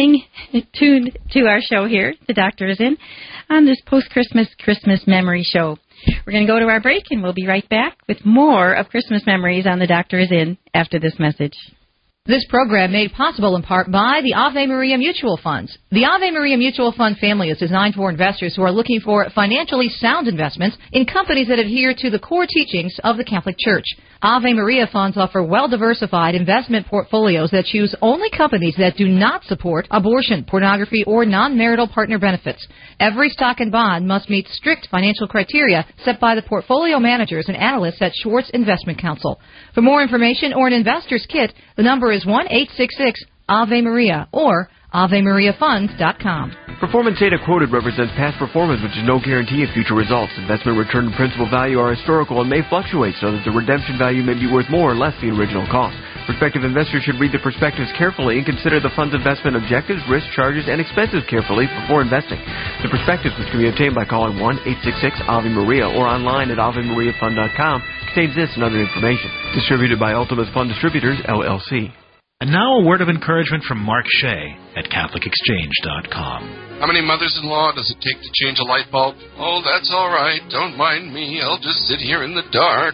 to our show here, The Doctor Is In, on this post-Christmas Christmas memory show. We're going to go to our break, and we'll be right back with more of Christmas memories on The Doctor Is In after this message. This program made possible in part by the Ave Maria Mutual Funds. The Ave Maria Mutual Fund family is designed for investors who are looking for financially sound investments in companies that adhere to the core teachings of the Catholic Church. Ave Maria funds offer well-diversified investment portfolios that choose only companies that do not support abortion, pornography, or non-marital partner benefits. Every stock and bond must meet strict financial criteria set by the portfolio managers and analysts at Schwartz Investment Counsel. For more information or an investor's kit, the number is 1-866-AVE-MARIA or AveMariaFunds.com. Performance data quoted represents past performance, which is no guarantee of future results. Investment return and principal value are historical and may fluctuate, so that the redemption value may be worth more or less the original cost. Prospective investors should read the prospectus carefully and consider the fund's investment objectives, risks, charges, and expenses carefully before investing. The prospectus, which can be obtained by calling 1-866-AVE-MARIA or online at AveMariaFund.com, contains this and other information. Distributed by Ultimus Fund Distributors, LLC. And now a word of encouragement from Mark Shea at CatholicExchange.com. How many mothers-in-law does it take to change a light bulb? Oh, that's all right. Don't mind me. I'll just sit here in the dark.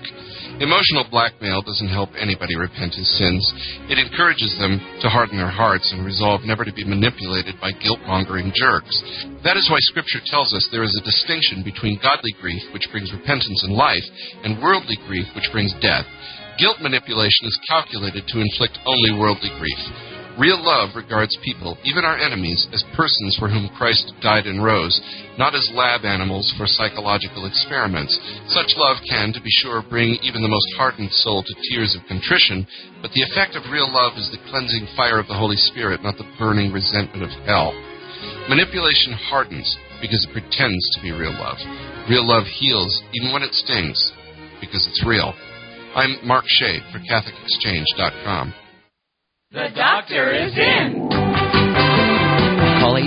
Emotional blackmail doesn't help anybody repent his sins. It encourages them to harden their hearts and resolve never to be manipulated by guilt-mongering jerks. That is why Scripture tells us there is a distinction between godly grief, which brings repentance and life, and worldly grief, which brings death. Guilt manipulation is calculated to inflict only worldly grief. Real love regards people, even our enemies, as persons for whom Christ died and rose, not as lab animals for psychological experiments. Such love can, to be sure, bring even the most hardened soul to tears of contrition, but the effect of real love is the cleansing fire of the Holy Spirit, not the burning resentment of hell. Manipulation hardens because it pretends to be real love. Real love heals even when it stings because it's real. I'm Mark Shade for CatholicExchange.com. The doctor is in. Call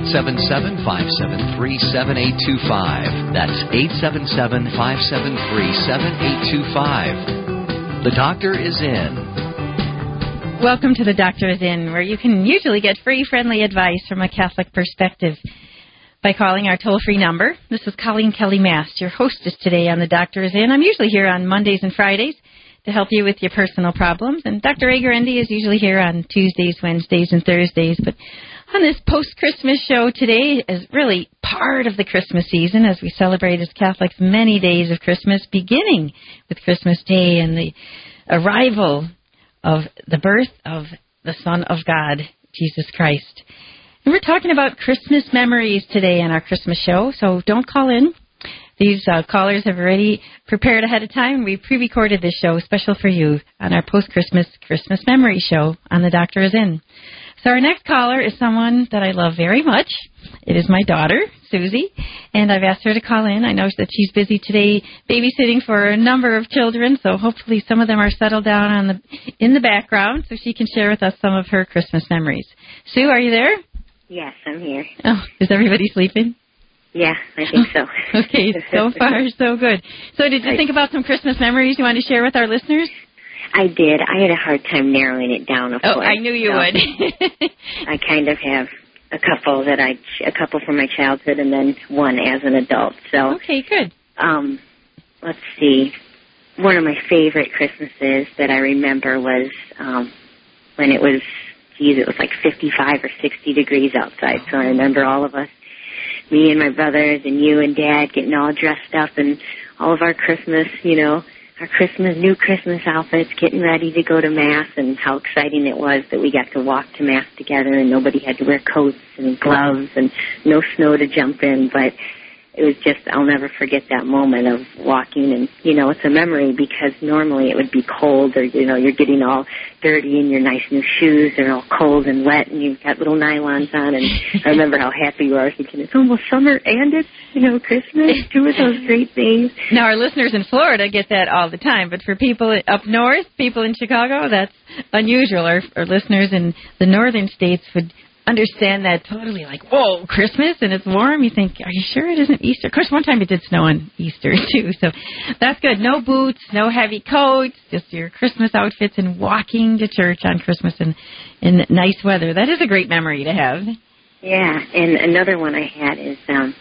877-573-7825. That's 877-573-7825. The doctor is in. Welcome to The Doctor is In, where you can usually get free, friendly advice from a Catholic perspective by calling our toll-free number. This is Colleen Kelly Mast, your hostess today on The Doctor is In. I'm usually here on Mondays and Fridays to help you with your personal problems. And Dr. Agarendi is usually here on Tuesdays, Wednesdays, and Thursdays. But on this post-Christmas show today is really part of the Christmas season as we celebrate as Catholics many days of Christmas, beginning with Christmas Day and the arrival of the birth of the Son of God, Jesus Christ. And we're talking about Christmas memories today on our Christmas show, so don't call in. These callers have already prepared ahead of time. We pre-recorded this show special for you on our post-Christmas Christmas memory show on The Doctor is In. So our next caller is someone that I love very much. It is my daughter, Susie, and I've asked her to call in. I know that she's busy today babysitting for a number of children, so hopefully some of them are settled down in the background so she can share with us some of her Christmas memories. Sue, are you there? Yes, I'm here. Oh, is everybody sleeping? Yeah, I think so. Okay, so far so good. So did you think about some Christmas memories you want to share with our listeners? I did. I had a hard time narrowing it down, of course. Oh, I knew you would. I kind of have a couple from my childhood and then one as an adult. So okay, good. Let's see. One of my favorite Christmases that I remember was when it was like 55 or 60 degrees outside. So I remember all of us, me and my brothers and you and Dad, getting all dressed up and all of our Christmas, our new Christmas outfits, getting ready to go to Mass, and how exciting it was that we got to walk to Mass together and nobody had to wear coats and gloves and no snow to jump in. But it was just, I'll never forget that moment of walking, and, it's a memory because normally it would be cold or, you're getting all dirty and your nice new shoes are all cold and wet and you've got little nylons on, and I remember how happy you are thinking it's almost summer and it's, Christmas, two of those great things. Now, our listeners in Florida get that all the time, but for people up north, people in Chicago, that's unusual. Our listeners in the northern states would understand that totally, like, whoa, Christmas and it's warm. You think, are you sure it isn't Easter? Of course, one time it did snow on Easter, too, so that's good. No boots, no heavy coats, just your Christmas outfits and walking to church on Christmas in nice weather. That is a great memory to have. Yeah, and another one I had is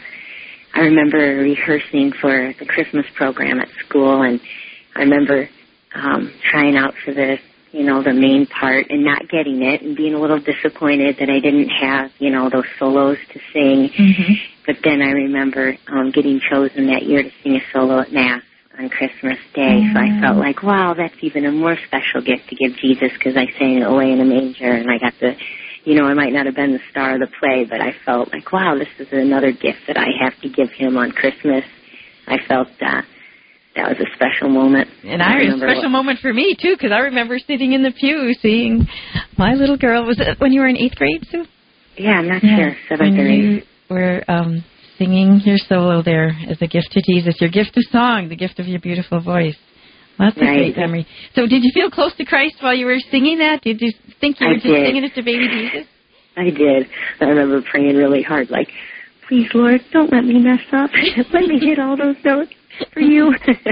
I remember rehearsing for the Christmas program at school, and I remember trying out for the main part and not getting it and being a little disappointed that I didn't have, those solos to sing. Mm-hmm. But then I remember getting chosen that year to sing a solo at Mass on Christmas Day. Mm-hmm. So I felt like, wow, that's even a more special gift to give Jesus because I sang Away in a Manger and I got to, I might not have been the star of the play, but I felt like, wow, this is another gift that I have to give him on Christmas. I felt that was a special moment. And a special moment for me, too, because I remember sitting in the pew seeing my little girl. Was it when you were in 8th grade, Sue? Yeah, I'm not sure. 7th when or 8th. You were singing your solo there as a gift to Jesus, your gift of song, the gift of your beautiful voice. That's a great memory. So did you feel close to Christ while you were singing that? Did you think you were just singing it to baby Jesus? I did. I remember praying really hard, like, please, Lord, don't let me mess up. Let me hit all those notes for you.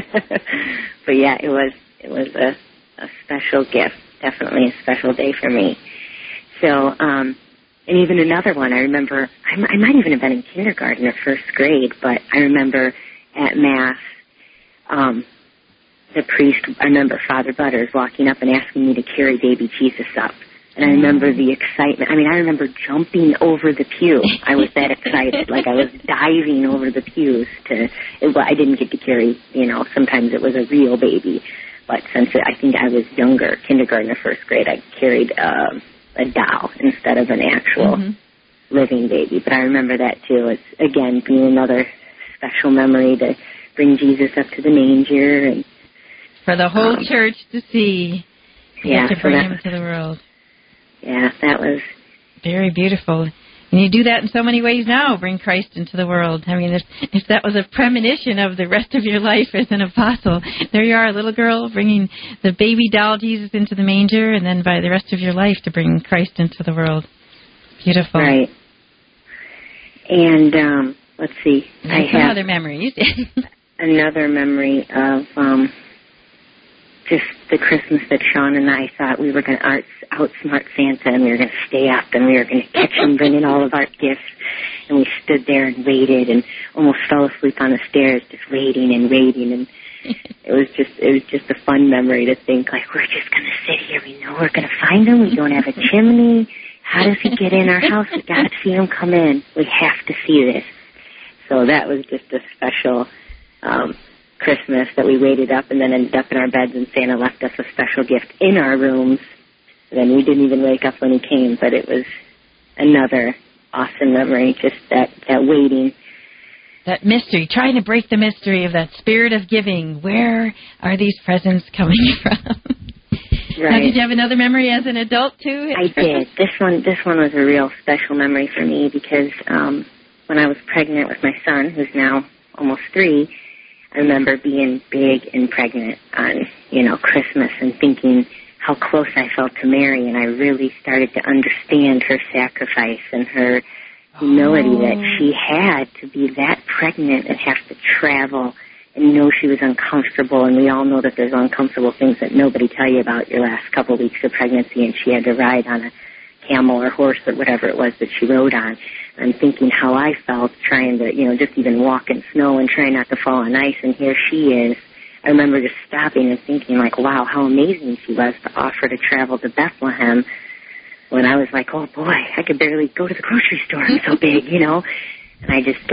But yeah, it was a special gift, definitely a special day for me. So, and even another one, I remember, I might even have been in kindergarten or 1st grade, but I remember at Mass, the priest, I remember Father Butters walking up and asking me to carry baby Jesus up. And I remember the excitement. I mean, I remember jumping over the pew. I was that excited. Like I was diving over the pews I didn't get to carry, sometimes it was a real baby. But since I think I was younger, kindergarten or first grade, I carried a doll instead of an actual living baby. But I remember that too. It's, again, being another special memory to bring Jesus up to the manger. And for the whole church to see. Yeah. To bring him to the world. Yeah, that was very beautiful. And you do that in so many ways now, bring Christ into the world. I mean, if that was a premonition of the rest of your life as an apostle, there you are, a little girl bringing the baby doll Jesus into the manger, and then by the rest of your life to bring Christ into the world. Beautiful. Right. And let's see. I have other memories. another memory of just the Christmas that Sean and I thought we were going to outsmart Santa, and we were going to stay up, and we were going to catch him bringing all of our gifts. And we stood there and waited and almost fell asleep on the stairs just waiting. And it was just a fun memory to think, like, we're just going to sit here. We know we're going to find him. We don't have a chimney. How does he get in our house? We got to see him come in. We have to see this. So that was just a special Christmas that we waited up and then ended up in our beds, and Santa left us a special gift in our rooms. And then we didn't even wake up when he came, but it was another awesome memory, just that waiting. That mystery, trying to break the mystery of that spirit of giving. Where are these presents coming from? Right. Now, did you have another memory as an adult, too? I did. This one was a real special memory for me because when I was pregnant with my son, who's now almost 3, I remember being big and pregnant on, Christmas and thinking how close I felt to Mary, and I really started to understand her sacrifice and her humility that she had to be that pregnant and have to travel and know she was uncomfortable. And we all know that there's uncomfortable things that nobody tell you about your last couple of weeks of pregnancy, and she had to ride on a camel or horse or whatever it was that she rode on. I'm thinking how I felt trying to, just even walk in snow and try not to fall on ice, and here she is. I remember just stopping and thinking, like, wow, how amazing she was to offer to travel to Bethlehem when I was like, oh, boy, I could barely go to the grocery store. I'm so big, And I just,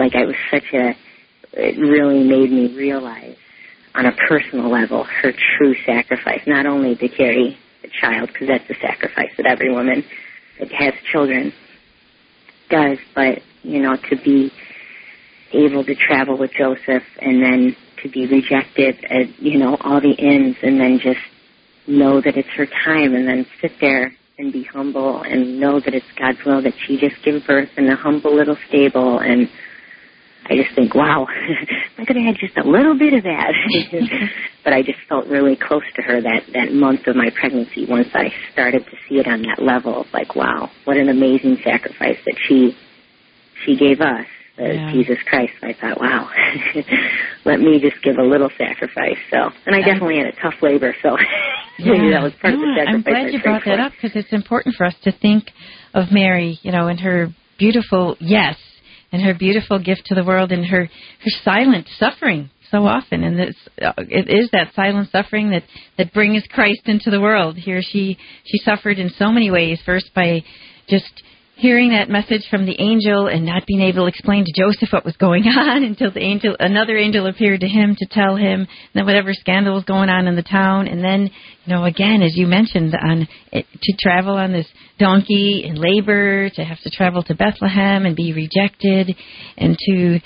it really made me realize on a personal level her true sacrifice, not only to carry the child, because that's a sacrifice that every woman that has children does, but, to be able to travel with Joseph and then to be rejected at, all the ends, and then just know that it's her time, and then sit there and be humble and know that it's God's will that she just give birth in a humble little stable. And I just think, wow, I could have had just a little bit of that. But I just felt really close to her that month of my pregnancy once I started to see it on that level of like, wow, what an amazing sacrifice that she gave us, Jesus Christ. I thought, wow, let me just give a little sacrifice. So, and I definitely had a tough labor, so maybe that was part of the sacrifice. I'm glad you brought that up, because it's important for us to think of Mary, and her beautiful yes, and her beautiful gift to the world, and her silent suffering so often. And it is that silent suffering that brings Christ into the world. Here she suffered in so many ways, first by just hearing that message from the angel and not being able to explain to Joseph what was going on until another angel appeared to him to tell him, then whatever scandal was going on in the town. And then, again, as you mentioned, to travel on this donkey in labor, to have to travel to Bethlehem and be rejected, and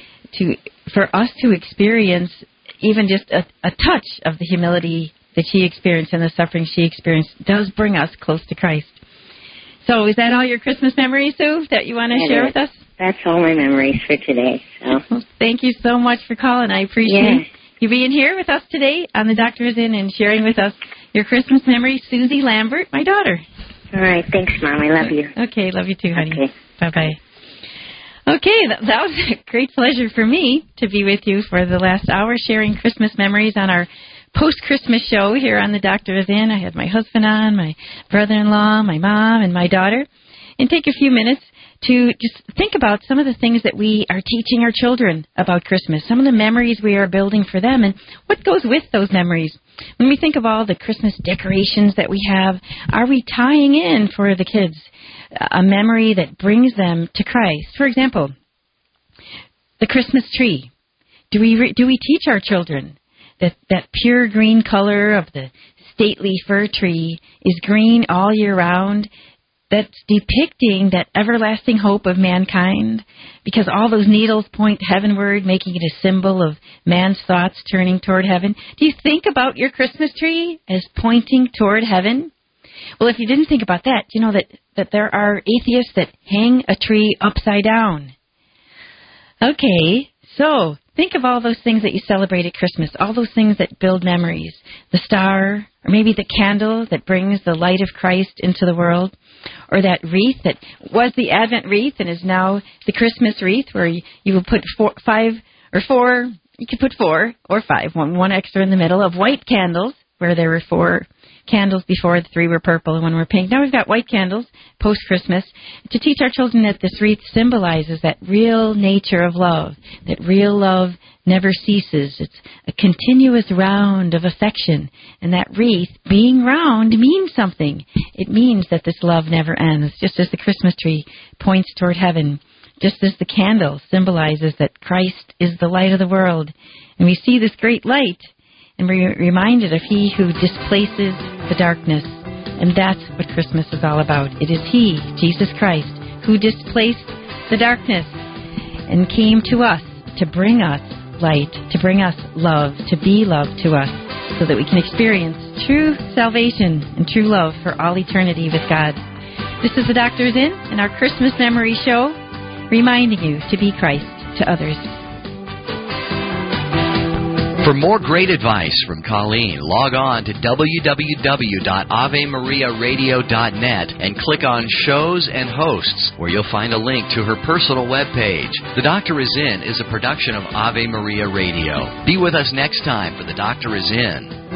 for us to experience even just a touch of the humility that she experienced and the suffering she experienced does bring us close to Christ. So is that all your Christmas memories, Sue, that you want to share with us? That's all my memories for today. So. Well, thank you so much for calling. I appreciate you being here with us today on The Doctor Is In and sharing with us your Christmas memories. Susie Lambert, my daughter. All right. Thanks, Mom. I love you. Okay. Love you too, honey. Okay. Bye-bye. Okay. That was a great pleasure for me to be with you for the last hour, sharing Christmas memories on our post-Christmas show here on The Doctor Is In. I had my husband on, my brother-in-law, my mom, and my daughter. And take a few minutes to just think about some of the things that we are teaching our children about Christmas, some of the memories we are building for them, and what goes with those memories. When we think of all the Christmas decorations that we have, are we tying in for the kids a memory that brings them to Christ? For example, the Christmas tree. Do we teach our children that pure green color of the stately fir tree is green all year round? That's depicting that everlasting hope of mankind, because all those needles point heavenward, making it a symbol of man's thoughts turning toward heaven. Do you think about your Christmas tree as pointing toward heaven? Well, if you didn't think about that, you know that there are atheists that hang a tree upside down. Okay, so think of all those things that you celebrate at Christmas, all those things that build memories. The star, or maybe the candle that brings the light of Christ into the world, or that wreath that was the Advent wreath and is now the Christmas wreath, where you will put four or five, one extra in the middle, of white candles, where there were 4 candles before, the 3 were purple and 1 were pink. Now we've got white candles post-Christmas to teach our children that this wreath symbolizes that real nature of love, that real love never ceases. It's a continuous round of affection, and that wreath, being round, means something. It means that this love never ends, just as the Christmas tree points toward heaven, just as the candle symbolizes that Christ is the light of the world. And we see this great light, and we're reminded of He who displaces the darkness. And that's what Christmas is all about. It is He, Jesus Christ, who displaced the darkness and came to us to bring us light, to bring us love, to be love to us, so that we can experience true salvation and true love for all eternity with God. This is the Doctor's In and our Christmas Memory Show, reminding you to be Christ to others. For more great advice from Colleen, log on to www.avemariaradio.net and click on Shows and Hosts, where you'll find a link to her personal webpage. The Doctor Is In is a production of Ave Maria Radio. Be with us next time for The Doctor Is In.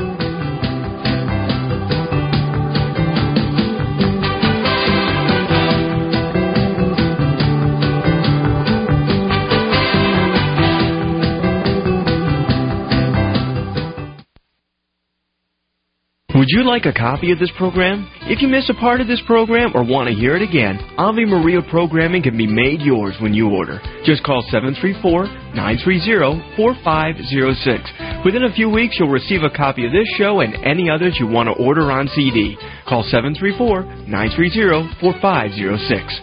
Would you like a copy of this program? If you miss a part of this program or want to hear it again, Ave Maria programming can be made yours when you order. Just call 734-930-4506. Within a few weeks, you'll receive a copy of this show and any others you want to order on CD. Call 734-930-4506.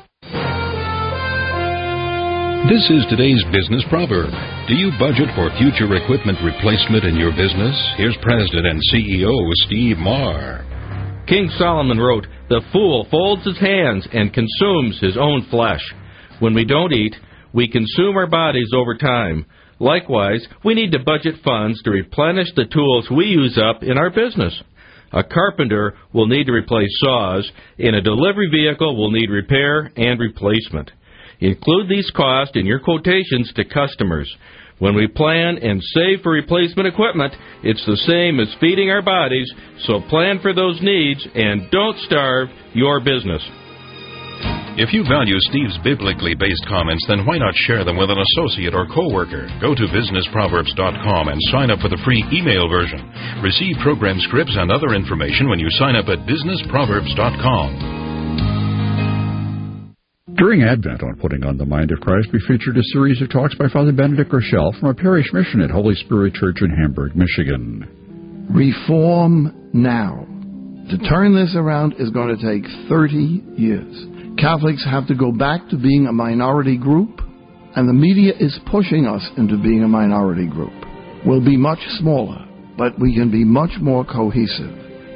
This is today's business proverb. Do you budget for future equipment replacement in your business? Here's President and CEO Steve Marr. King Solomon wrote, "The fool folds his hands and consumes his own flesh." When we don't eat, we consume our bodies over time. Likewise, we need to budget funds to replenish the tools we use up in our business. A carpenter will need to replace saws, and a delivery vehicle will need repair and replacement. Include these costs in your quotations to customers. When we plan and save for replacement equipment, it's the same as feeding our bodies, so plan for those needs and don't starve your business. If you value Steve's biblically based comments, then why not share them with an associate or coworker? Go to businessproverbs.com and sign up for the free email version. Receive program scripts and other information when you sign up at businessproverbs.com. During Advent on Putting on the Mind of Christ, we featured a series of talks by Father Benedict Rochelle from a parish mission at Holy Spirit Church in Hamburg, Michigan. Reform now. To turn this around is going to take 30 years. Catholics have to go back to being a minority group, and the media is pushing us into being a minority group. We'll be much smaller, but we can be much more cohesive.